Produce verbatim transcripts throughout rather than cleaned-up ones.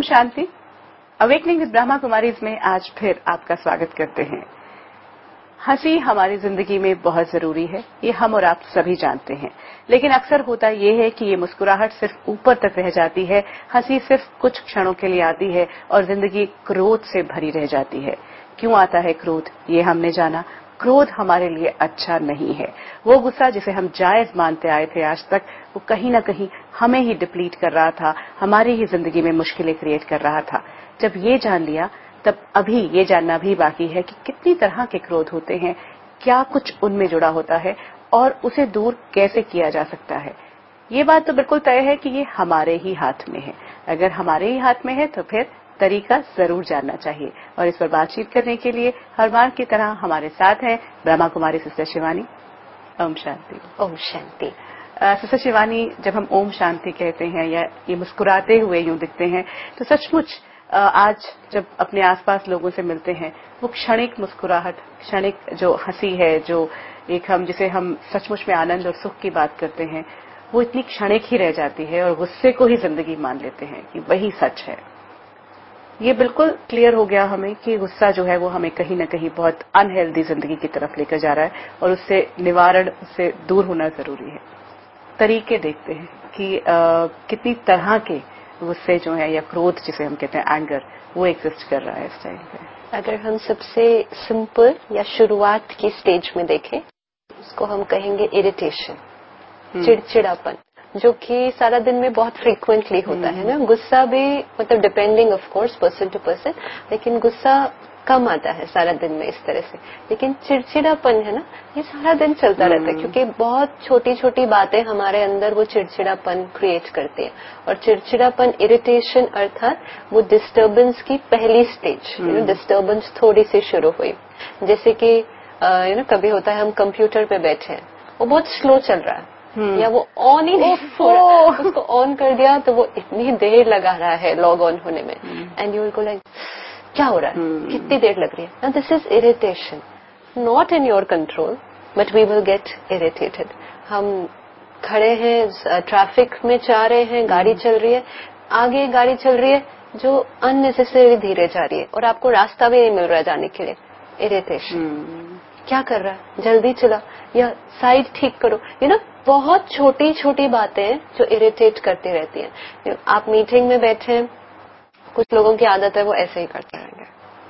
Shanti. Awakening with Brahma Kumaris में आज फिर आपका स्वागत करते हैं। हंसी हमारी जिंदगी में बहुत जरूरी है, ये हम और आप सभी जानते हैं, लेकिन अक्सर होता यह है कि ये मुस्कुराहट सिर्फ ऊपर तक रह जाती है। हंसी सिर्फ कुछ क्षणों के लिए आती है और जिंदगी क्रोध से भरी रह जाती है। क्यों आता है क्रोध, ये हमने जाना। क्रोध हमारे लिए अच्छा नहीं है। वो गुस्सा जिसे हम जायज मानते आए थे आज तक, वो कहीं ना कहीं हमें ही डिप्लीट कर रहा था, हमारी ही जिंदगी में मुश्किलें क्रिएट कर रहा था। जब ये जान लिया, तब अभी ये जानना भी बाकी है कि कितनी तरह के क्रोध होते हैं, क्या कुछ उनमें जुड़ा होता है और उसे दूर कैसे किया जा सकता है। ये बात तो बिल्कुल तय है कि ये हमारे ही हाथ में है। अगर हमारे ही हाथ में है तो फिर तरीका जरूर जानना चाहिए। और इस पर बातचीत करने के लिए हर बार की तरह हमारे साथ है ब्रह्मा कुमारी सिस्टर शिवानी। ओम शांति। ओम शांति। सिस्टर शिवानी, जब हम ओम शांति कहते हैं या ये मुस्कुराते हुए यूं दिखते हैं, तो सचमुच आज जब अपने आसपास लोगों से मिलते हैं, वो क्षणिक मुस्कुराहट, क्षणिक जो हंसी है, जो एक हम जिसे हम सचमुच में आनंद और सुख की बात करते हैं, वो इतनी क्षणिक ही रह जाती है और गुस्से को ही जिंदगी मान लेते हैं कि वही सच है। ये बिल्कुल क्लियर हो गया हमें कि गुस्सा जो है वो हमें कहीं न कहीं बहुत अनहेल्दी जिंदगी की तरफ लेकर जा रहा है और उससे निवारण, उससे दूर होना जरूरी है। तरीके देखते हैं कि आ, कितनी तरह के गुस्से जो है या क्रोध जिसे हम कहते हैं एंगर, वो एग्जिस्ट कर रहा है इस टाइम पे। अगर हम सबसे सिंपल या शुरुआत की स्टेज में देखें, उसको हम कहेंगे इरिटेशन, चिड़चिड़ापन, जो कि सारा दिन में बहुत फ्रीक्वेंटली होता है ना। गुस्सा भी मतलब depending of course person to person, लेकिन गुस्सा कम आता है सारा दिन में इस तरह से। लेकिन चिड़चिड़ापन है ना, ये सारा दिन चलता रहता है, क्योंकि बहुत छोटी छोटी बातें हमारे अंदर वो चिड़चिड़ापन क्रिएट करती है। और चिड़चिड़ापन, इरिटेशन अर्थात वो डिस्टर्बेंस की पहली स्टेज, यू नो, डिस्टर्बेंस थोड़ी सी शुरू हुई। जैसे कि यू नो कभी होता है हम कंप्यूटर पे बैठे हैं, वो बहुत स्लो चल रहा है, Hmm. या वो ऑन ही नहीं हो रहा, उसको ऑन कर दिया तो वो इतनी देर लगा रहा है लॉग ऑन होने में, and you will go like क्या हो रहा है, hmm. कितनी देर लग रही है ना। This is irritation, not in your control, but we will get irritated. हम खड़े हैं, ट्रैफिक में जा रहे हैं, hmm. गाड़ी चल रही है, आगे गाड़ी चल रही है जो अननेसेसरी धीरे जा रही है और आपको रास्ता भी नहीं मिल रहा है जाने के लिए। Irritation, hmm. क्या कर रहा है, जल्दी चला, या साइड ठीक करो। यू नो, बहुत छोटी छोटी बातें जो इरिटेट करती रहती हैं। आप मीटिंग में बैठे हैं, कुछ लोगों की आदत है वो ऐसे ही करते रहेंगे,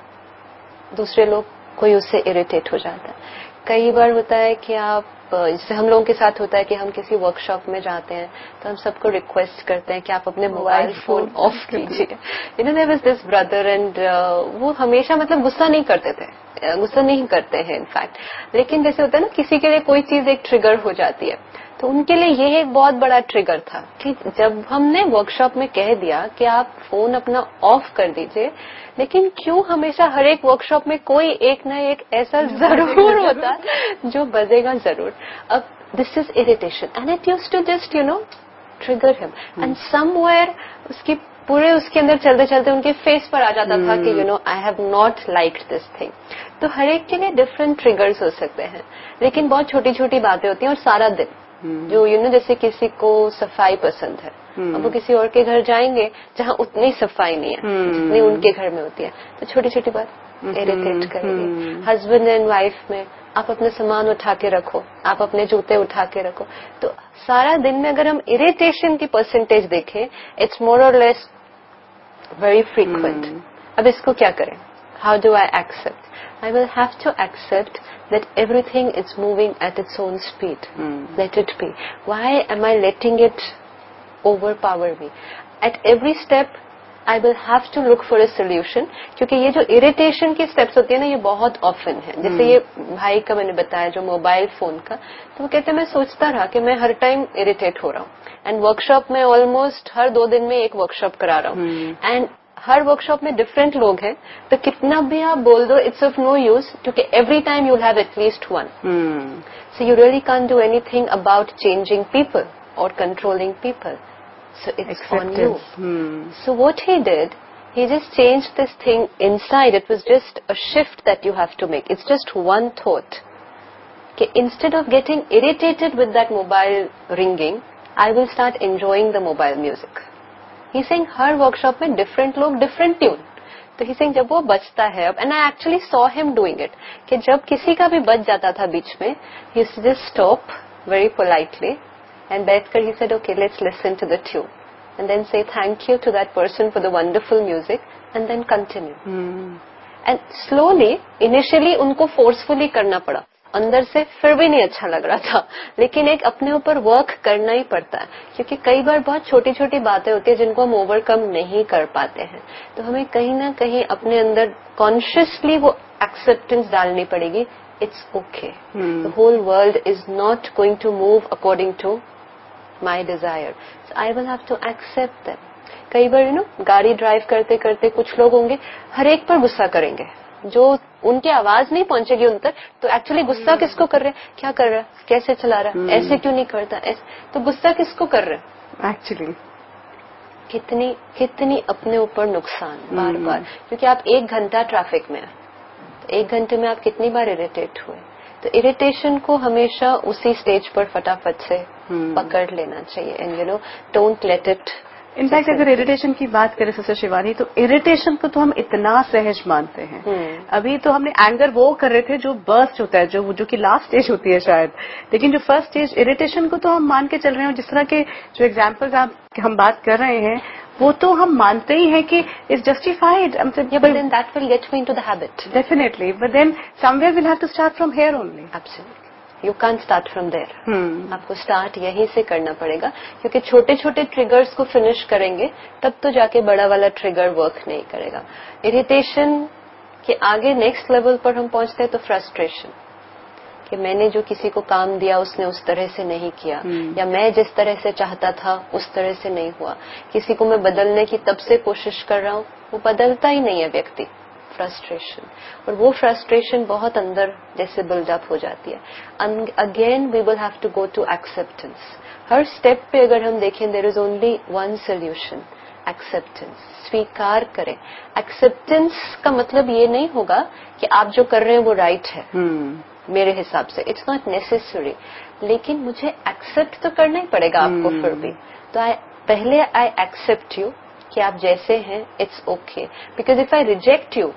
दूसरे लोग कोई उससे इरिटेट हो जाता है। कई बार होता है कि आप, जैसे हम लोगों के साथ होता है कि हम किसी वर्कशॉप में जाते हैं तो हम सबको रिक्वेस्ट करते हैं कि आप अपने मोबाइल फोन ऑफ कीजिए। You know, there was this brother and वो हमेशा मतलब गुस्सा नहीं करते थे, गुस्सा नहीं करते हैं इनफैक्ट, लेकिन जैसे होता है ना किसी के लिए कोई चीज एक ट्रिगर हो जाती है, तो उनके लिए ये एक बहुत बड़ा ट्रिगर था कि जब हमने वर्कशॉप में कह दिया कि आप फोन अपना ऑफ कर दीजिए, लेकिन क्यों हमेशा हर एक वर्कशॉप में कोई एक ना एक ऐसा जरूर होता जो बजेगा जरूर। अब this is irritation and it used to just you know trigger him, and somewhere उसकी पूरे उसके अंदर चलते चलते उनके फेस पर आ जाता hmm. था कि you know I have not liked this thing. तो हर एक के लिए डिफरेंट ट्रिगर्स हो सकते हैं, लेकिन बहुत छोटी छोटी बातें होती हैं। और सारा दिन hmm. जो यू नो जैसे किसी को सफाई पसंद है, hmm. अब वो किसी और के घर जाएंगे जहाँ उतनी सफाई नहीं है hmm. जितनी उनके घर में होती है, तो छोटी छोटी बात इरिटेट hmm. करेगी। हस्बैंड एंड वाइफ में आप अपने सामान उठा के रखो, आप अपने जूते उठा के रखो, तो सारा दिन में अगर हम इरिटेशन की परसेंटेज देखें, इट्स मोर और लेस वेरी फ्रीक्वेंट। अब इसको क्या करें? How do I accept? I will have to accept that everything is moving at its own speed. Hmm. Let it be. Why am I letting it overpower me? At every step, I will have to look for a solution. क्योंकि ये जो irritation की steps होती है ना, ये बहुत often है। जैसे hmm. ये भाई का मैंने बताया जो मोबाइल फोन का, तो वो कहते हैं मैं सोचता रहा कि मैं हर टाइम irritate हो रहा हूँ, एंड वर्कशॉप में ऑलमोस्ट हर दो दिन में एक वर्कशॉप करा रहा हूँ, एंड hmm. हर वर्कशॉप में डिफरेंट लोग हैं, तो कितना भी आप बोल दो इट्स ऑफ नो यूज, क्योंकि every time you have at least one, so you really can't do anything about changing people और controlling people, so it's Acceptance. on you. Hmm. So what he did, he just changed this thing inside. It was just a shift that you have to make. It's just one thought. Okay, instead of getting irritated with that mobile ringing, I will start enjoying the mobile music. He sing हर workshop में different लोग different tune, तो he sing जब वो बजता है अब, and I actually saw him doing it, कि जब किसी का भी बज जाता था बीच में, he just stop very politely and बैठकर he said okay let's listen to the tune and then say thank you to that person for the wonderful music and then continue. And slowly, initially उनको forcefully करना पड़ा, अंदर से फिर भी नहीं अच्छा लग रहा था, लेकिन एक अपने ऊपर वर्क करना ही पड़ता है, क्योंकि कई बार बहुत छोटी छोटी बातें होती है जिनको हम ओवरकम नहीं कर पाते हैं, तो हमें कहीं ना कहीं अपने अंदर कॉन्शियसली वो एक्सेप्टेंस डालनी पड़ेगी। It's okay, the whole world is not going to move according to my desire, I will have to accept them. कई बार यू नो गाड़ी ड्राइव करते करते कुछ लोग होंगे हर एक पर गुस्सा करेंगे, जो उनकी आवाज नहीं पहुंचेगी उन तक, तो एक्चुअली गुस्सा किसको कर रहे हैं, क्या कर रहा है, कैसे चला रहा है, ऐसे क्यों नहीं करता, ऐसे, तो गुस्सा किसको कर रहे हैं एक्चुअली। कितनी कितनी अपने ऊपर नुकसान बार बार, क्योंकि आप एक घंटा ट्रैफिक में है, तो एक घंटे में आप कितनी बार इरिटेट हुए, तो इरिटेशन को हमेशा उसी स्टेज पर फटाफट से पकड़ लेना चाहिए and you know don't let it. In fact अगर इरिटेशन की बात करें सिस्टर शिवानी, तो इरिटेशन को तो हम इतना सहज मानते हैं। hmm. अभी तो हमने एंगर वो कर रहे थे जो बर्स्ट होता है, जो जो कि लास्ट स्टेज होती है शायद, लेकिन जो फर्स्ट स्टेज इरिटेशन को तो हम मान के चल रहे हैं। जिस तरह के जो एग्जांपल्स आप हम बात कर रहे हैं वो तो हम मानते ही हैं कि is justified, but then that will get me into the habit definitely, but then somewhere will have to start from here only. Absolutely, you can't start from there, आपको स्टार्ट यहीं से करना पड़ेगा, क्योंकि छोटे छोटे ट्रिगर्स को फिनिश करेंगे तब तो जाके बड़ा वाला ट्रिगर वर्क नहीं करेगा। इरिटेशन के आगे नेक्स्ट लेवल पर हम पहुंचते हैं तो फ्रस्ट्रेशन, कि मैंने जो किसी को काम दिया उसने उस तरह से नहीं किया, hmm. या मैं जिस तरह से चाहता था उस तरह से नहीं हुआ, किसी को मैं बदलने की तब से कोशिश कर रहा हूं वो बदलता ही नहीं है व्यक्ति, फ्रस्ट्रेशन, और वो फ्रस्ट्रेशन बहुत अंदर जैसे बिल्डअप हो जाती है। Again we will have to go to acceptance. हर स्टेप पे अगर हम देखें there is only one solution, acceptance. स्वीकार करें। एक्सेप्टेंस का मतलब ये नहीं होगा कि आप जो कर रहे हैं वो राइट है, hmm. मेरे हिसाब से इट्स नॉट नेसेसरी, लेकिन मुझे एक्सेप्ट तो करना ही पड़ेगा आपको hmm. फिर भी, तो आई पहले आई एक्सेप्ट यू कि आप जैसे हैं, it's okay, because if I reject you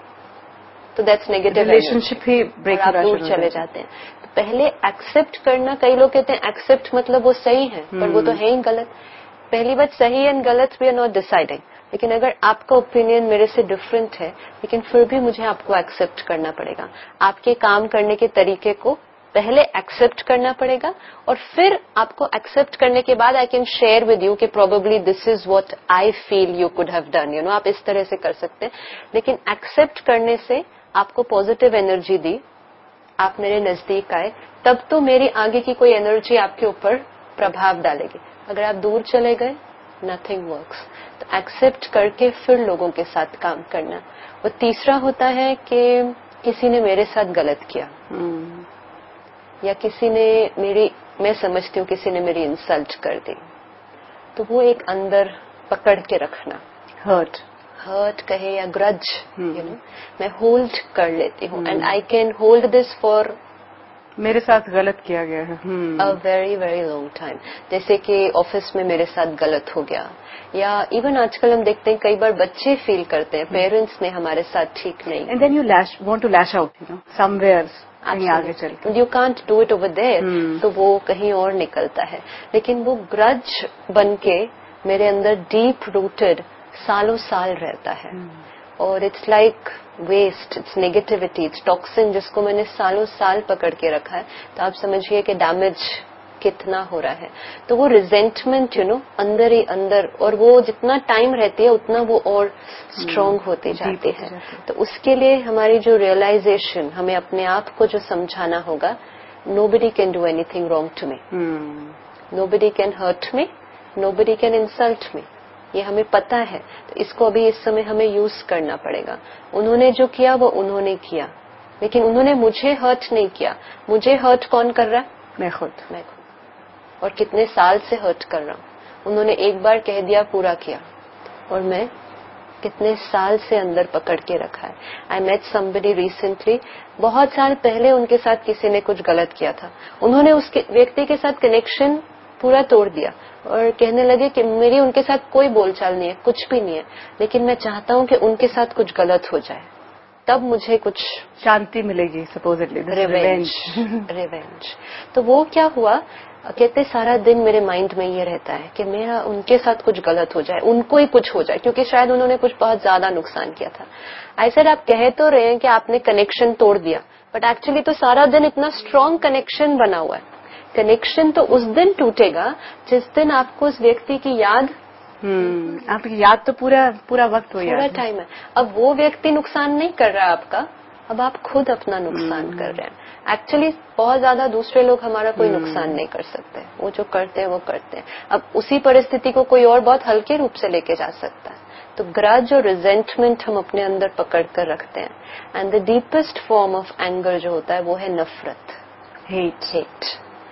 तो दैट्स नेगेटिव, रिलेशनशिप ही ब्रेक, आप दूर चले जाते हैं। तो पहले एक्सेप्ट करना, कई लोग कहते हैं एक्सेप्ट मतलब वो सही है, hmm. पर वो तो है ही गलत। पहली बात, सही एंड गलत वी आर नॉट डिसाइडिंग, लेकिन अगर आपका ओपिनियन मेरे से डिफरेंट है, लेकिन फिर भी मुझे आपको एक्सेप्ट करना पड़ेगा, आपके काम करने के तरीके को पहले एक्सेप्ट करना पड़ेगा, और फिर आपको एक्सेप्ट करने के बाद I can share with you कि probably this is what I feel you could have done, you know, आप इस तरह से कर सकते हैं। लेकिन एक्सेप्ट करने से आपको पॉजिटिव एनर्जी दी, आप मेरे नजदीक आए, तब तो मेरी आगे की कोई एनर्जी आपके ऊपर प्रभाव डालेगी। अगर आप दूर चले गए, नथिंग वर्क्स। तो एक्सेप्ट करके फिर लोगों के साथ काम करना। और तीसरा होता है कि किसी ने मेरे साथ गलत किया, hmm. या किसी ने मेरी, मैं समझती हूँ किसी ने मेरी इंसल्ट कर दी, तो वो एक अंदर पकड़ के रखना, हर्ट हर्ट कहे या ग्रज, यू नो, मैं होल्ड कर लेती हूँ, and I can hold this for, मेरे साथ गलत किया गया है, a very very long time. जैसे कि ऑफिस में मेरे साथ गलत हो गया, या इवन आजकल हम देखते हैं कई बार बच्चे फील करते हैं पेरेंट्स ने हमारे साथ ठीक नहीं, and then you lash want to lash out, you know, somewhere कहीं आगे चल के, you can't do it over there, तो वो कहीं और निकलता है। लेकिन वो ग्रज बन के मेरे अंदर डीप रूटेड सालों साल रहता है, hmm. और it's like waste, it's negativity, it's toxin, जिसको मैंने सालों साल पकड़ के रखा है। तो आप समझिए कि डैमेज कितना हो रहा है। तो वो रिजेंटमेंट, यू नो, अंदर ही अंदर, और वो जितना टाइम रहती है उतना वो और स्ट्रांग hmm. होती जाती है। तो उसके लिए हमारी जो रियलाइजेशन, हमें अपने आप को जो समझाना होगा, nobody can do anything wrong to me, nobody can hurt me, nobody can insult me, ये हमें पता है। तो इसको अभी इस समय हमें यूज करना पड़ेगा। उन्होंने जो किया वो उन्होंने किया, लेकिन उन्होंने मुझे हर्ट नहीं किया। मुझे हर्ट कौन कर रहा है? मैं खुद मैं खुद और कितने साल से हर्ट कर रहा हूँ। उन्होंने एक बार कह दिया, पूरा किया, और मैं कितने साल से अंदर पकड़ के रखा है। आई मेट समबडी रिसेंटली, बहुत साल पहले उनके साथ किसी ने कुछ गलत किया था। उन्होंने उस व्यक्ति के साथ कनेक्शन पूरा तोड़ दिया और कहने लगे कि मेरी उनके साथ कोई बोलचाल नहीं है, कुछ भी नहीं है, लेकिन मैं चाहता हूँ कि उनके साथ कुछ गलत हो जाए, तब मुझे कुछ शांति मिलेगी सपोजिटली, रिवेंज। रिवेंज। तो वो क्या हुआ, कहते सारा दिन मेरे माइंड में ये रहता है कि मेरा उनके साथ कुछ गलत हो जाए, उनको ही कुछ हो जाए, क्योंकि शायद उन्होंने कुछ बहुत ज्यादा नुकसान किया था। ऐसे आप कह तो रहे हैं कि आपने कनेक्शन तोड़ दिया, बट एक्चुअली तो सारा दिन इतना स्ट्रांग कनेक्शन बना हुआ है। कनेक्शन तो उस दिन टूटेगा जिस दिन आपको उस व्यक्ति की याद, हम्म आपकी याद तो पूरा पूरा वक्त हो, पूरा टाइम है। अब वो व्यक्ति नुकसान नहीं कर रहा आपका, अब आप खुद अपना नुकसान कर रहे हैं। एक्चुअली बहुत ज्यादा दूसरे लोग हमारा कोई नुकसान नहीं कर सकते, वो जो करते हैं वो करते हैं। अब उसी परिस्थिति को कोई और बहुत हल्के रूप से लेके जा सकता है। तो ग्रज और रिजेंटमेंट हम अपने अंदर पकड़ कर रखते हैं। And the deepest form of anger जो होता है वो है नफरत, हेट। हेट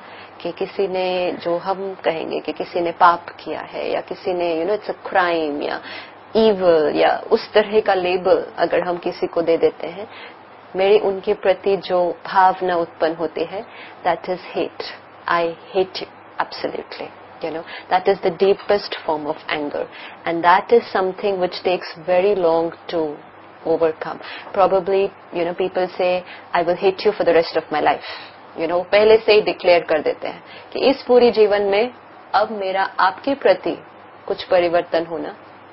कि किसी ने, जो हम कहेंगे कि किसी ने पाप किया है, या किसी ने you know it's a crime या ईवल, या उस तरह का लेबल अगर हम किसी को दे देते हैं, मेरी उनके प्रति जो भावना उत्पन्न होती है, that is hate. I hate you absolutely, you know, that is the deepest form of anger, and that is something which takes very long to overcome. Probably, you know, people say I will hate you for the rest of my life, you know, पहले से ही declare कर देते हैं कि इस पूरी जीवन में अब मेरा आपके प्रति कुछ परिवर्तन होना,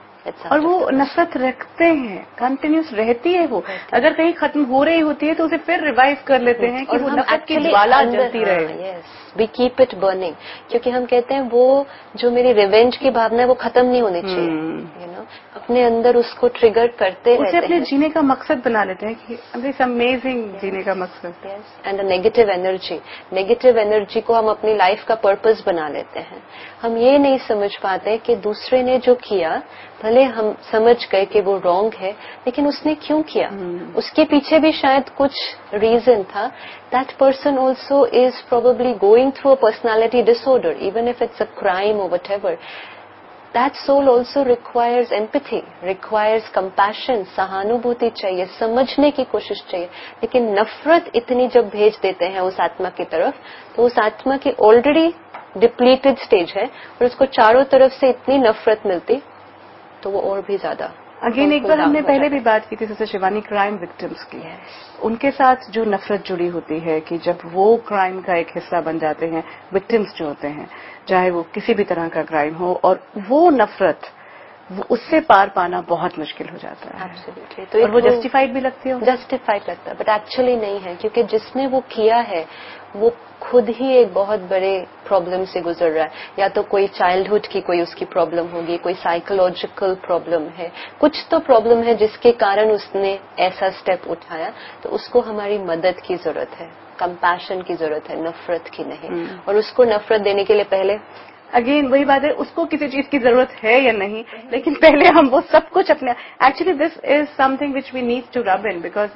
और वो नफरत रखते हैं, कंटिन्यूस रहती है वो। अगर कहीं खत्म हो रही होती है तो उसे फिर रिवाइव कर लेते हैं कि वो नफरत की ज्वाला जलती रहे। Yes, we keep it burning, क्योंकि हम कहते हैं वो जो मेरी रिवेंज की भावना है वो खत्म नहीं होनी चाहिए, यू नो, अपने अंदर उसको ट्रिगर करते रहते हैं, उसे अपने जीने का मकसद बना लेते हैं कि इट्स अमेजिंग जीने का मकसद। Yes, and negative energy, negative energy को हम अपनी लाइफ का पर्पस बना लेते हैं। हम ये नहीं समझ पाते कि दूसरे ने जो किया, भले हम समझ गए कि वो रॉन्ग है, लेकिन उसने क्यों किया, hmm. उसके पीछे भी शायद कुछ रीजन था। That person also is probably going through a personality disorder, even if it's a crime और whatever. That soul also requires empathy, requires compassion, सहानुभूति चाहिए, समझने की कोशिश चाहिए। लेकिन नफरत इतनी जब भेज देते हैं उस आत्मा की तरफ, तो उस आत्मा की ऑलरेडी डिप्लीटेड स्टेज है और उसको चारों तरफ से इतनी नफरत मिलती, तो वो और भी ज्यादा। अगेन एक बार हमने पहले भी बात की थी जैसे शिवानी क्राइम विक्टिम्स की, yes. उनके साथ जो नफरत जुड़ी होती है कि जब वो क्राइम का एक हिस्सा बन जाते हैं, विक्टिम्स जो होते हैं, चाहे वो किसी भी तरह का क्राइम हो, और वो नफरत वो उससे पार पाना बहुत मुश्किल हो जाता है। Absolutely. तो और वो जस्टिफाइड भी लगती है, जस्टिफाइड लगता है, बट एक्चुअली नहीं है, क्योंकि जिसने वो किया है वो खुद ही एक बहुत बड़े प्रॉब्लम से गुजर रहा है। या तो कोई चाइल्डहुड की कोई उसकी प्रॉब्लम होगी, कोई साइकोलॉजिकल प्रॉब्लम है, कुछ तो प्रॉब्लम है जिसके कारण उसने ऐसा स्टेप उठाया। तो उसको हमारी मदद की जरूरत है, कंपैशन की जरूरत है, नफरत की नहीं। hmm. और उसको नफरत देने के लिए पहले अगेन वही बात है, उसको किसी चीज की जरूरत है या नहीं, लेकिन पहले हम वो सब कुछ अपने, actually this is something which we need to rub in, because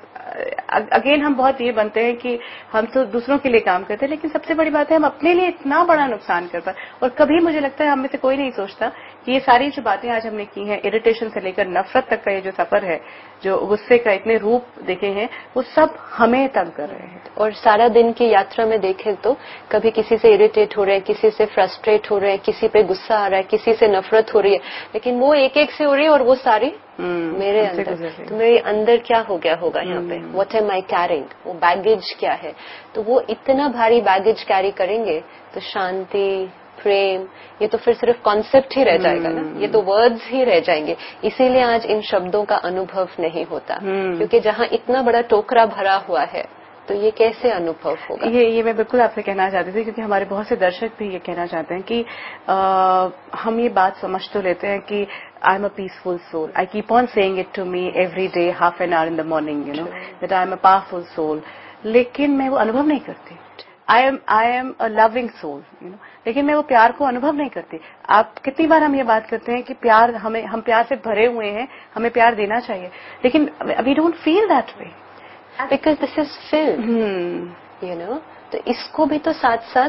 again हम बहुत ये बनते हैं कि हम तो दूसरों के लिए काम करते हैं, लेकिन सबसे बड़ी बात है हम अपने लिए इतना बड़ा नुकसान कर पाए। और कभी मुझे लगता है हम में से कोई नहीं सोचता कि ये सारी जो बातें आज हमने की हैं, इरिटेशन से लेकर नफरत तक का ये जो सफर है, जो गुस्से का इतने रूप देखे हैं, वो सब हमें तंग कर रहे हैं। और सारा दिन की यात्रा में देखें तो कभी किसी से इरिटेट हो रहे हैं, किसी से फ्रस्ट्रेट हो रहे हैं, किसी पे गुस्सा आ रहा है, किसी से नफरत हो रही है, लेकिन वो एक एक से हो रही है और वो सारी hmm, मेरे अंदर, तो मेरे अंदर क्या हो गया होगा यहाँ पे, व्हाट एम आई कैरिंग, वो बैगेज क्या है। तो वो इतना भारी बैगेज कैरी करेंगे तो शांति, प्रेम, ये तो फिर सिर्फ कॉन्सेप्ट ही रह जाएगा ना, ये तो वर्ड्स ही रह जाएंगे। इसीलिए आज इन शब्दों का अनुभव नहीं होता, hmm. क्योंकि जहाँ इतना बड़ा टोकरा भरा हुआ है तो ये कैसे अनुभव होगा। ये ये मैं बिल्कुल आपसे कहना चाहती थी, क्योंकि हमारे बहुत से दर्शक भी ये कहना चाहते हैं कि आ, हम ये बात समझ तो लेते हैं कि I am a peaceful soul, I keep on saying it to me every day half an hour in the morning, you know, that I am a powerful soul, लेकिन मैं वो अनुभव नहीं करती। I am I am a loving soul, you know, लेकिन मैं वो प्यार को अनुभव नहीं करती। आप कितनी बार हम ये बात करते हैं कि प्यार हमें, हम प्यार से भरे हुए हैं, हमें प्यार देना चाहिए, लेकिन we don't feel that way, because this is filled, you know. तो इसको भी तो साथ साथ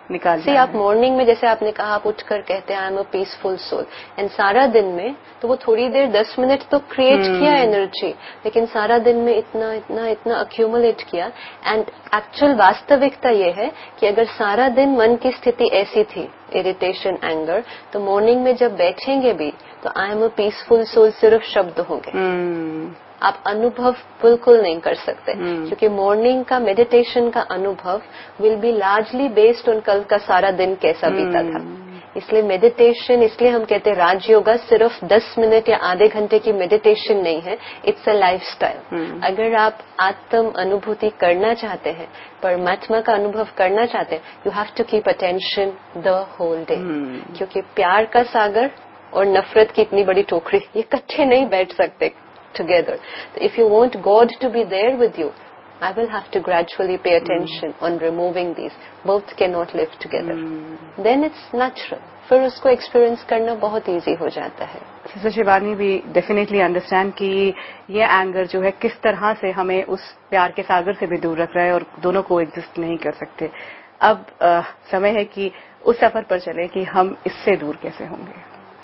निकाल सी आप मॉर्निंग में जैसे आपने कहा आप उठकर कहते हैं I am a peaceful soul and सारा दिन में तो वो थोड़ी देर दस मिनट तो क्रिएट hmm. किया एनर्जी, लेकिन सारा दिन में इतना इतना इतना अक्यूमुलेट किया। एंड एक्चुअल वास्तविकता ये है कि अगर सारा दिन मन की स्थिति ऐसी थी इरिटेशन एंगर, तो मॉर्निंग में जब बैठेंगे भी तो I am a peaceful soul सिर्फ शब्द होंगे hmm. आप अनुभव बिल्कुल नहीं कर सकते hmm. क्योंकि मॉर्निंग का मेडिटेशन का अनुभव will be largely based on कल का सारा दिन कैसा hmm. बीता था। इसलिए मेडिटेशन, इसलिए हम कहते हैं राजयोगा सिर्फ दस मिनट या आधे घंटे की मेडिटेशन नहीं है, इट्स अ लाइफस्टाइल hmm. अगर आप आत्म अनुभूति करना चाहते हैं, परमात्मा का अनुभव करना चाहते हैं, you have to keep attention the whole day, क्योंकि प्यार का सागर और नफरत की इतनी बड़ी टोकरी ये इकट्ठे नहीं बैठ सकते together. So if you want God to be there with you, I will have to gradually pay attention mm. on removing these. Both cannot live together. Mm. Then it's natural. फिर उसको एक्सपीरियंस करना बहुत easy हो जाता है। Sister Shivani भी definitely understand कि ये एंगर जो है किस तरह से हमें उस प्यार के सागर से भी दूर रख रहा है और दोनों को एग्जिस्ट नहीं कर सकते। अब आ, समय है कि उस सफर पर चले कि हम इससे दूर कैसे होंगे।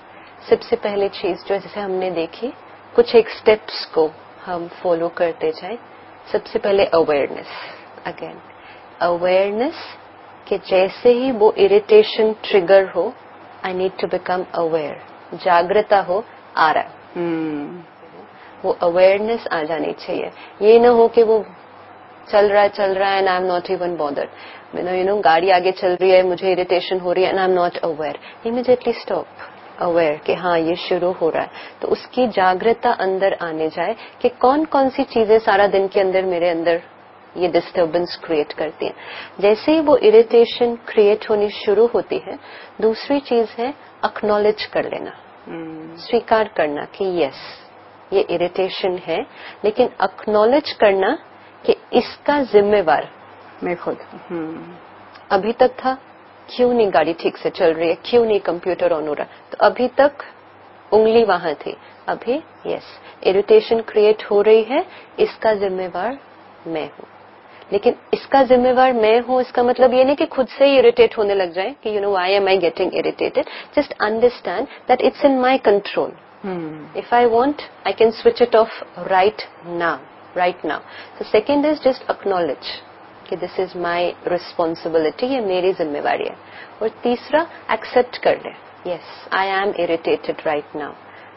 सबसे पहली चीज जो जैसे हमने देखी, कुछ एक स्टेप्स को हम फॉलो करते जाए। सबसे पहले अवेयरनेस, अगेन अवेयरनेस कि जैसे ही वो इरिटेशन ट्रिगर हो, I need to become aware, जागृता हो आ रहा है hmm. वो अवेयरनेस आ जानी चाहिए। ये ना हो कि वो चल रहा है चल रहा है and I am not even bothered, you know गाड़ी आगे चल रही है, मुझे इरिटेशन हो रही है and I am not aware, immediately stop, aware कि हाँ ये शुरू हो रहा है। तो उसकी जागृता अंदर आने जाए कि कौन कौन सी चीजें सारा दिन के अंदर मेरे अंदर ये डिस्टर्बेंस क्रिएट करती हैं। जैसे ही वो इरिटेशन क्रिएट होनी शुरू होती है, दूसरी चीज है एक्नॉलेज कर लेना hmm. स्वीकार करना कि यस ये इरिटेशन है, लेकिन एक्नॉलेज करना कि इसका जिम्मेवार मैं खुद hmm. अभी तक था, क्यों नहीं गाड़ी ठीक से चल रही है, क्यों नहीं कंप्यूटर ऑन हो रहा, तो अभी तक उंगली वहां थी, अभी यस इरिटेशन क्रिएट हो रही है, इसका जिम्मेवार मैं हूं। लेकिन इसका जिम्मेवार मैं हूं इसका मतलब ये नहीं कि खुद से ही इरिटेट होने लग जाए कि you know why am I getting irritated, just understand that it's in my control. If I want I can switch it off right now, right now. So second is just acknowledge कि this is my responsibility, ये मेरी जिम्मेवारी है। और तीसरा accept कर ले, yes I am irritated right now,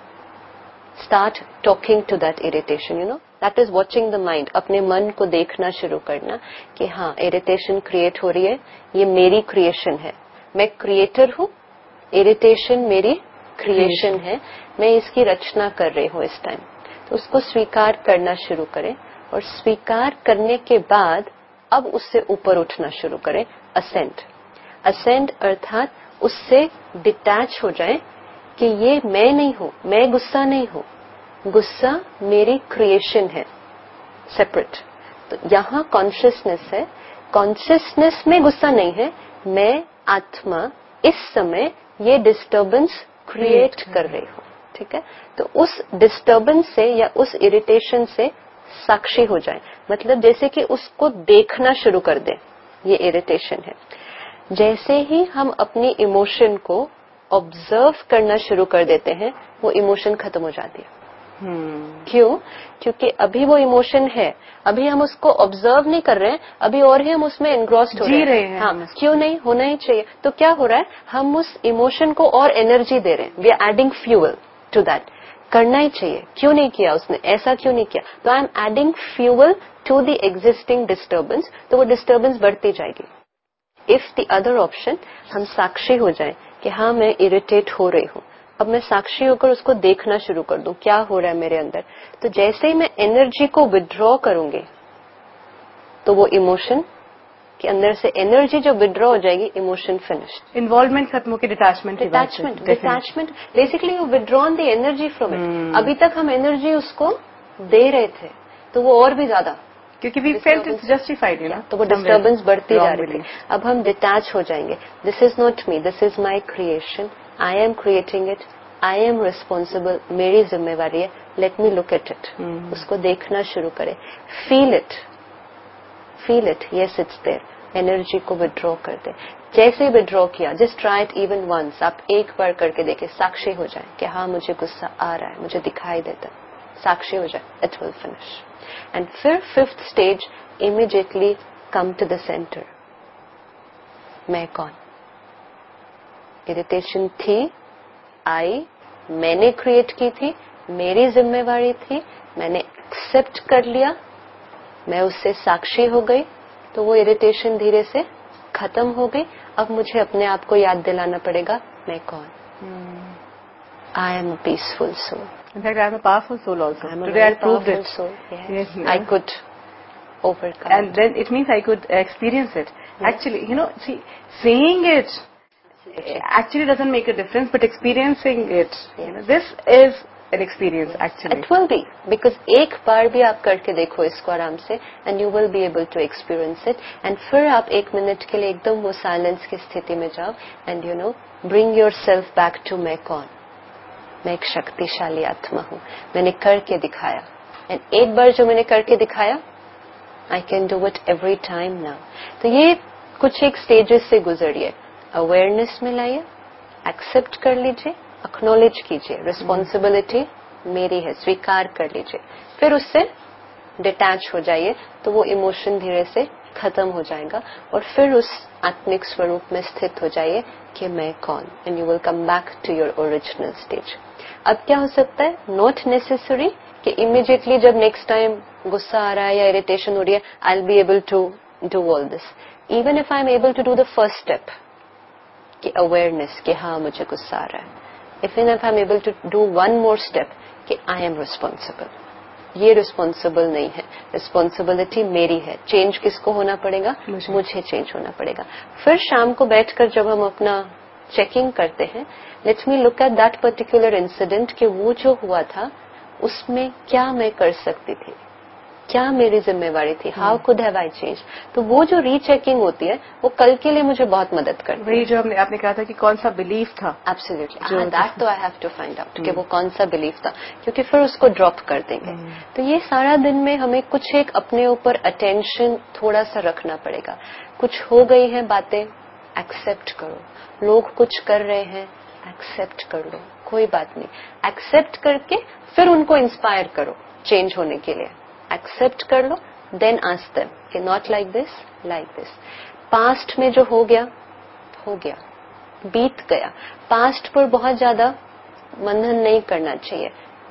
start talking to that irritation, you know that is watching the mind. अपने मन को देखना शुरू करना कि हाँ इरिटेशन क्रिएट हो रही है, ये मेरी क्रिएशन है, मैं क्रिएटर हूं, इरिटेशन मेरी क्रिएशन है, मैं इसकी रचना कर रही हूं इस टाइम। तो उसको स्वीकार करना शुरू करें और स्वीकार करने के बाद अब उससे ऊपर उठना शुरू करें, असेंड। असेंड अर्थात उससे डिटैच हो जाए कि ये मैं नहीं हूं, मैं गुस्सा नहीं हूं, गुस्सा मेरी क्रिएशन है, सेपरेट। तो यहां कॉन्शियसनेस है, कॉन्शियसनेस में गुस्सा नहीं है, मैं आत्मा इस समय ये डिस्टर्बेंस क्रिएट कर रही हूं, ठीक है। तो उस डिस्टर्बेंस से या उस इरिटेशन से साक्षी हो जाए, मतलब जैसे कि उसको देखना शुरू कर दे, ये इरिटेशन है। जैसे ही हम अपनी इमोशन को ऑब्जर्व करना शुरू कर देते हैं, वो इमोशन खत्म हो जाती है। hmm. क्यों? क्योंकि अभी वो इमोशन है, अभी हम उसको ऑब्जर्व नहीं कर रहे हैं, अभी और ही हम उसमें एनग्रॉस्ड हो रहे हैं। हाँ, क्यों नहीं होना ही चाहिए। तो क्या हो रहा है, हम उस इमोशन को और एनर्जी दे रहे हैं, we are adding fuel to that. करना ही चाहिए, क्यों नहीं किया उसने, ऐसा क्यों नहीं किया, तो I am adding fuel to the existing disturbance, तो वो डिस्टर्बेंस बढ़ती जाएगी। इफ द अदर ऑप्शन, हम साक्षी हो जाए कि हाँ मैं इरिटेट हो रही हूं, अब मैं साक्षी होकर उसको देखना शुरू कर दूं क्या हो रहा है मेरे अंदर। तो जैसे ही मैं एनर्जी को विड्रॉ करूंगी, तो वो इमोशन के अंदर से एनर्जी जो विड्रॉ हो जाएगी, इमोशन फिनिश्ड, इन्वॉल्वमेंट खत्म होकर detachment detachment detachment basically you withdrawn the energy from it. अभी तक हम एनर्जी उसको दे रहे थे, तो वो और भी ज्यादा, क्योंकि we felt it's justified, you know, तो वो डिस्टर्बेंस बढ़ती जा रही थी। अब हम डिटैच हो जाएंगे, this is not me, this is my creation, I am creating it, I am responsible, मेरी जिम्मेवारी है, let me look at it. उसको देखना शुरू करें, feel it, feel it, yes it's there, energy को विड्रॉ कर दे। जैसे विड्रॉ किया, just try it even once, आप एक बार करके देखें, साक्षी हो जाए कि हाँ मुझे गुस्सा आ रहा है, मुझे दिखाई देता है, साक्षी हो जाए, इट विल फिनिश। एंड फिर fifth stage, immediately come to the centre. मैं कौन? इरिटेशन थी, आई, मैंने क्रिएट की थी, मेरी जिम्मेवारी थी, मैंने एक्सेप्ट कर लिया, मैं उससे साक्षी हो गई, तो वो इरिटेशन धीरे से खत्म हो गई। अब मुझे अपने आप को याद दिलाना पड़ेगा, मैं कौन? I am a peaceful soul. In fact, I am a powerful soul also. I am a Today I very proved powerful it. soul. Yes. Yes, yes. I could overcome. And then it means I could experience it. Yes. Actually, you know, see, saying it actually doesn't make a difference, but experiencing it, Yes. you know, this is an experience actually. It will be, because एक बार भी आप करके देखो इसको आराम से, and you will be able to experience it. And फिर आप एक मिनट के लिए एकदम वो साइलेंस की स्थिति में जाओ, and you know, bring yourself back to मैं कौन? मैं एक शक्तिशाली आत्मा हूँ, मैंने करके दिखाया। एंड एक बार जो मैंने करके दिखाया, I can do it every time now. तो ये कुछ एक स्टेजेस से गुजरिए, अवेयरनेस में लाइए, एक्सेप्ट कर लीजिए, एक्नॉलेज कीजिए, रिस्पॉन्सिबिलिटी मेरी है, स्वीकार कर लीजिए, फिर उससे डिटैच हो जाइए, तो वो इमोशन धीरे से खत्म हो जाएगा, और फिर उस आत्मिक स्वरूप में स्थित हो जाइए कि मैं कौन, and you will come back to your original stage. अब क्या हो सकता है, नॉट नेसेसरी कि इमीडिएटली जब नेक्स्ट टाइम गुस्सा आ रहा है या इरिटेशन हो रही है, I will be able to do all this. Even if I am able to do the first step कि अवेयरनेस कि हाँ मुझे गुस्सा आ रहा है, even if I am able to do one more step कि आई एम रिस्पॉन्सिबल, ये रिस्पॉन्सिबल नहीं है, रिस्पॉन्सिबिलिटी मेरी है। चेंज किसको होना पड़ेगा? मुझे, मुझे चेंज होना पड़ेगा। फिर शाम को बैठकर जब हम अपना चेकिंग करते हैं, let me look at that particular incident कि वो जो हुआ था उसमें क्या मैं कर सकती थी, क्या मेरी जिम्मेवारी थी, how could have I change. तो वो जो रीचेकिंग होती है वो कल के लिए मुझे बहुत मदद करती है। वही जो हमने आपने कहा था कि कौन सा बिलीफ था। एब्सोल्युटली, दैट तो I have to find out कि वो कौन सा बिलीफ था, क्योंकि फिर उसको ड्रॉप कर देंगे। तो ये सारा दिन में हमें कुछ एक अपने ऊपर अटेंशन थोड़ा सा रखना पड़ेगा। कुछ हो गई है बातें, एक्सेप्ट करो। लोग कुछ कर रहे हैं, एक्सेप्ट कर लो, कोई बात नहीं। एक्सेप्ट करके फिर उनको इंस्पायर करो चेंज होने के लिए। एक्सेप्ट कर लो, देन आस्क देम कि not like this, like this. Past में जो हो गया हो गया, बीत गया। पास्ट पर बहुत ज्यादा मंथन नहीं करना चाहिए।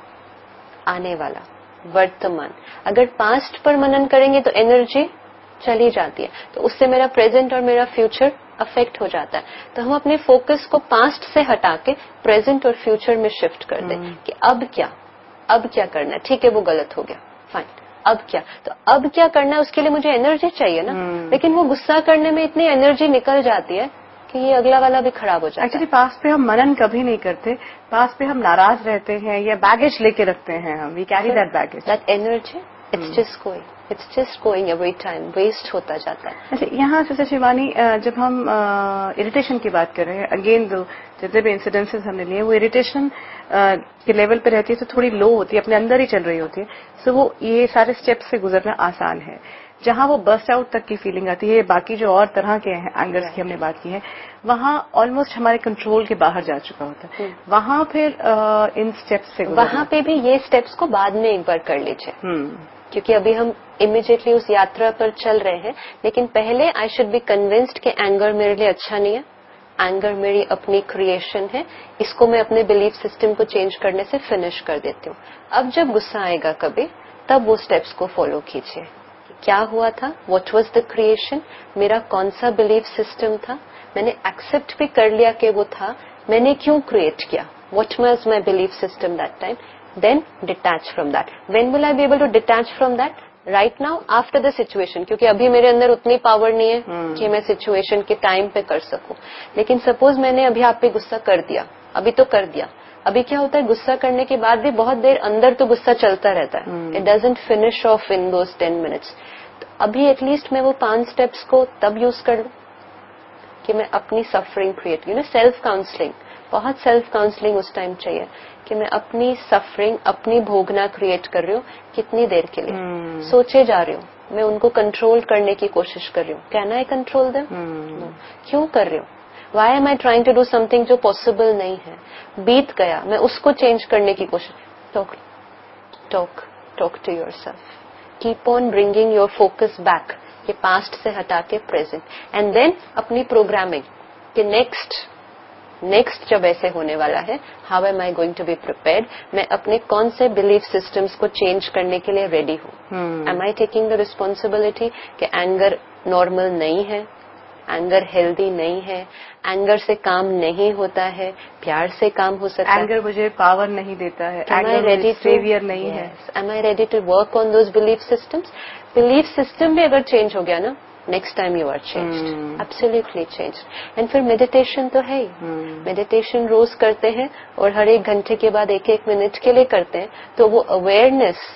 आने वाला, वर्तमान। अगर पास्ट पर मनन करेंगे तो एनर्जी चली जाती है, तो उससे मेरा प्रेजेंट और मेरा फ्यूचर अफेक्ट हो जाता है। तो हम अपने फोकस को पास्ट से हटा के प्रेजेंट और फ्यूचर में शिफ्ट कर दें कि अब क्या, अब क्या करना है। ठीक है, वो गलत हो गया, फाइन, अब क्या। तो अब क्या करना है, उसके लिए मुझे एनर्जी चाहिए ना। लेकिन वो गुस्सा करने में इतनी एनर्जी निकल जाती है कि ये अगला वाला भी खराब हो जाता है। एक्चुअली पास्ट पे हम मनन कभी नहीं करते, पास्ट पे हम नाराज रहते हैं या बैगेज लेके रखते हैं हम, we carry that baggage. That energy it's just going, it's just going every time, waste होता जाता है। अच्छा, यहाँ सिस्टर शिवानी, जब हम इरिटेशन की बात कर रहे हैं, अगेन दो जितने भी इंसिडेंसेस हमने लिए वो इरिटेशन के लेवल पे रहती है, तो थोड़ी लो होती है, अपने अंदर ही चल रही होती है। सो वो ये सारे स्टेप्स से गुजरना आसान है। जहां वो बस्ट आउट तक की फीलिंग आती है, बाकी जो और तरह के हैं एंगर्स की हमने बात की है, वहां ऑलमोस्ट हमारे कंट्रोल के बाहर जा चुका होता है। वहां फिर आ, इन स्टेप्स से वहां पे भी ये स्टेप्स को बाद में एक बार कर लीजिए, क्योंकि अभी हम इमीडिएटली उस यात्रा पर चल रहे हैं। लेकिन पहले आई शुड बी कन्विंस्ड कि एंगर मेरे लिए अच्छा नहीं है, एंगर मेरी अपनी क्रिएशन है, इसको मैं अपने बिलीफ सिस्टम को चेंज करने से फिनिश कर देती हूँ। अब जब गुस्सा आएगा कभी, तब वो स्टेप्स को फॉलो कीजिए। क्या हुआ था, व्हाट वाज द क्रिएशन, मेरा कौन सा बिलीफ सिस्टम था, मैंने एक्सेप्ट भी कर लिया कि वो था, मैंने क्यों क्रिएट किया, what was my belief system that time, then detach from that. When will I be able to detach from that? Right now, after the situation, क्योंकि अभी मेरे अंदर उतनी पावर नहीं है hmm. कि मैं सिचुएशन के टाइम पे कर सकूं। लेकिन सपोज मैंने अभी आप पे गुस्सा कर दिया, अभी तो कर दिया, अभी क्या होता है, गुस्सा करने के बाद भी बहुत देर अंदर तो गुस्सा चलता रहता है, it doesn't finish off in those ten minutes. तो अभी एटलीस्ट मैं वो पांच स्टेप्स को तब यूज कर लूं कि मैं अपनी suffering create, you know, self counselling, बहुत सेल्फ काउंसलिंग उस टाइम चाहिए कि मैं अपनी सफरिंग, अपनी भोगना क्रिएट कर रही हूँ, कितनी देर के लिए hmm. सोचे जा रही हूँ मैं उनको कंट्रोल करने की कोशिश कर रही हूँ. Can I control them? No. क्यों कर रही हूँ? Why am I trying to do something जो पॉसिबल नहीं है? बीत गया, मैं उसको चेंज करने की कोशिश. Talk talk talk to yourself. Keep on bringing your focus back, ये पास्ट से हटा के प्रेजेंट. एंड देन अपनी प्रोग्रामिंग कि नेक्स्ट नेक्स्ट जब ऐसे होने वाला है, how am I going to be prepared. मैं अपने कौन से बिलीफ सिस्टम्स को चेंज करने के लिए रेडी हूँ. Am I taking the responsibility कि एंगर नॉर्मल नहीं है, एंगर हेल्दी नहीं है, एंगर से काम नहीं होता है, प्यार से काम हो सकता है. एंगर मुझे पावर नहीं देता है, एंगर मुझे सेवियर नहीं है. Am I ready to work on those belief systems. Belief system भी अगर चेंज हो गया ना, next time you are changed, absolutely changed. And फिर मेडिटेशन तो है ही. मेडिटेशन रोज करते हैं और हर एक घंटे के बाद एक एक मिनट के लिए करते हैं, तो वो अवेयरनेस,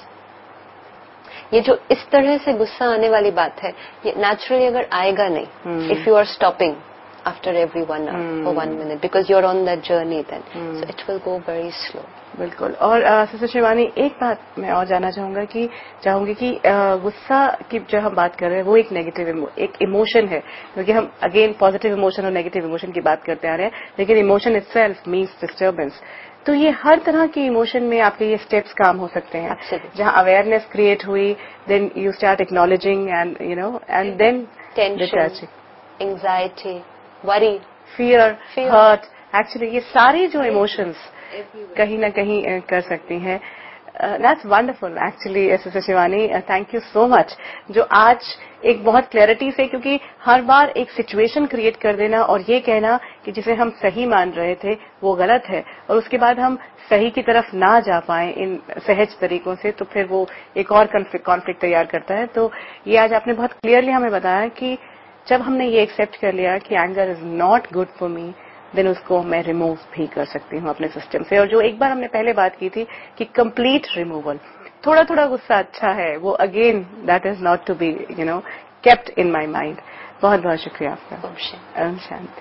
ये जो इस तरह से गुस्सा आने वाली बात है, ये नेचुरली अगर आएगा नहीं, if you are stopping after every one hour और one minute because you are on that journey, then so it will go very slow. बिल्कुल. और सिस्टर शिवानी, एक बात मैं और जानना चाहूंगा कि चाहूंगी कि गुस्सा की जो हम बात कर रहे हैं वो एक नेगेटिव एक इमोशन है, क्योंकि हम अगेन पॉजिटिव इमोशन और नेगेटिव इमोशन की बात करते आ रहे हैं, लेकिन इमोशन इटसेल्फ मीन्स डिस्टर्बेंस. तो ये हर तरह के इमोशन में आपके ये स्टेप्स काम हो सकते हैं. Absolutely. जहां अवेयरनेस क्रिएट हुई, then you start acknowledging and you know and then tension, anxiety, worry, fear, hurt, actually ये सारी जो इमोशंस कहीं ना कहीं कर सकती हैं. That's wonderful actually sister Shivani, thank you so much, जो आज एक बहुत क्लैरिटी से, क्योंकि हर बार एक सिचुएशन क्रिएट कर देना और ये कहना कि जिसे हम सही मान रहे थे वो गलत है, और उसके बाद हम सही की तरफ ना जा पाए इन सहज तरीकों से, तो फिर वो एक और कॉन्फ्लिक्ट तैयार करता है. तो ये आज आपने बहुत क्लियरली हमें बताया कि जब हमने ये एक्सेप्ट कर लिया कि anger is not good for me, then उसको मैं रिमूव भी कर सकती हूँ अपने सिस्टम से. और जो एक बार हमने पहले बात की थी कि कंप्लीट रिमूवल, थोड़ा थोड़ा गुस्सा अच्छा है, वो again that is not to be you know kept in my mind. बहुत बहुत शुक्रिया आपका. ओम शांति.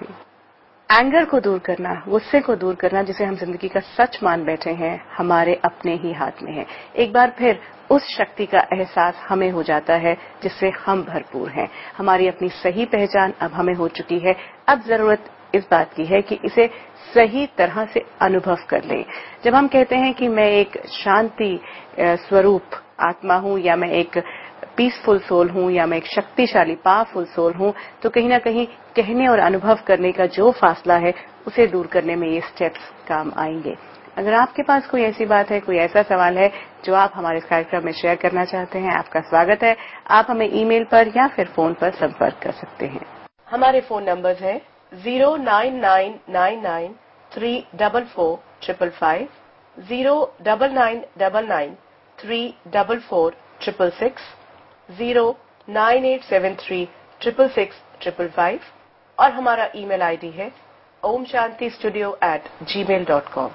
एंगर को दूर करना, गुस्से को दूर करना, जिसे हम जिंदगी का सच मान बैठे हैं, हमारे अपने ही हाथ में है. एक बार फिर उस शक्ति का एहसास हमें हो जाता है जिससे हम भरपूर हैं. हमारी अपनी सही पहचान अब हमें हो चुकी है. अब जरूरत इस बात की है कि इसे सही तरह से अनुभव कर लें. जब हम कहते हैं कि मैं एक शांति स्वरूप आत्मा हूं, या मैं एक पीसफुल सोल हूं, या मैं एक शक्तिशाली पावरफुल सोल हूं, तो कहीं ना कहीं कहने और अनुभव करने का जो फासला है उसे दूर करने में ये स्टेप्स काम आएंगे. अगर आपके पास कोई ऐसी बात है, कोई ऐसा सवाल है जो आप हमारे कार्यक्रम में शेयर करना चाहते हैं, आपका स्वागत है. आप हमें ईमेल पर या फिर फोन पर संपर्क कर सकते हैं. हमारे फोन नंबर्स हैं zero nine nine nine nine three double four triple five, zero double nine double nine three double four triple six, zero nine eight seven three triple six triple five, और हमारा email ID है Om Shanti studio at G mail dot com.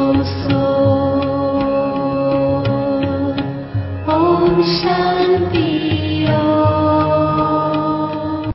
Shanti.